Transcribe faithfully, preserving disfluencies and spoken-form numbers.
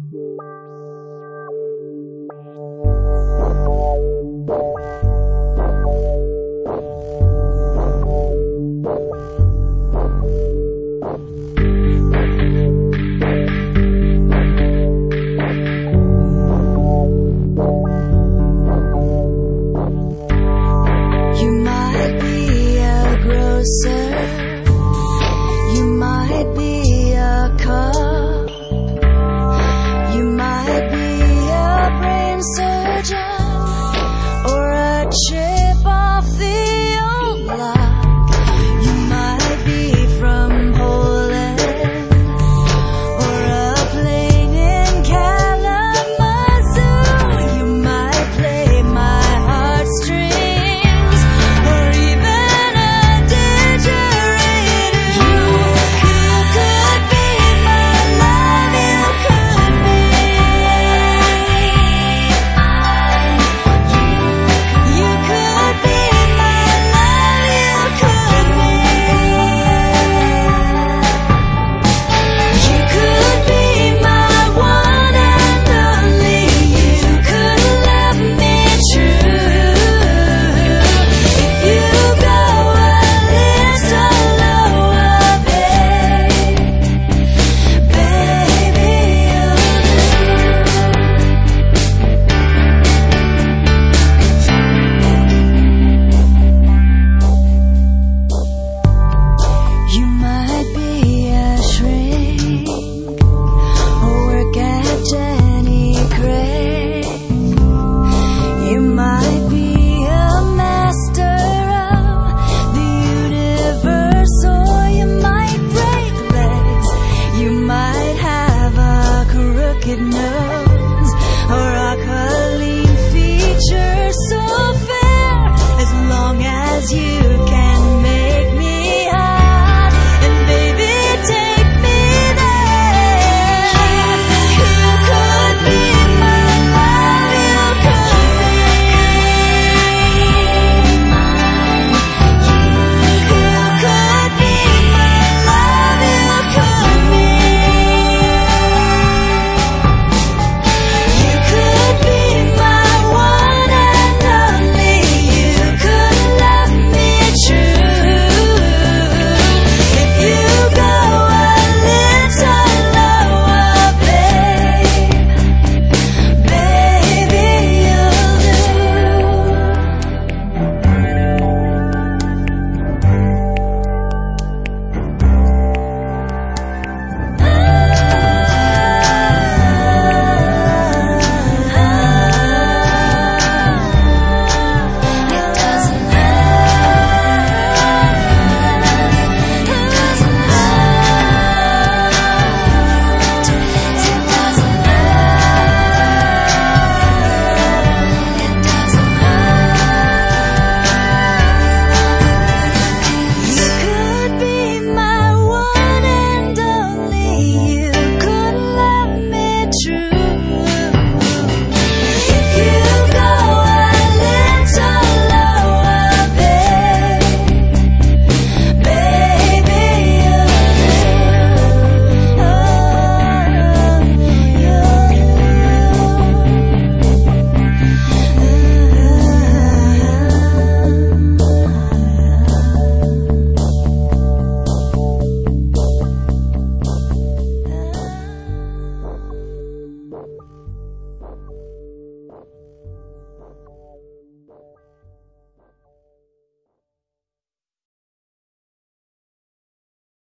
You might be a cop, you might be a brain surgeon, or a chip off the old block. You might be from Poland, or a plane in Kalamazoo. You might play my heartstrings, or even a didgeridoo. You, you could be my love, you could be. You could be my love, you could be. You could be my one and only. You could love me true. If you go a little lower, babe, baby, you'll do. You might be a shrink, or work at Jenny Craig. You might be a master of the universe, or you might break legs. You might have a crooked nose.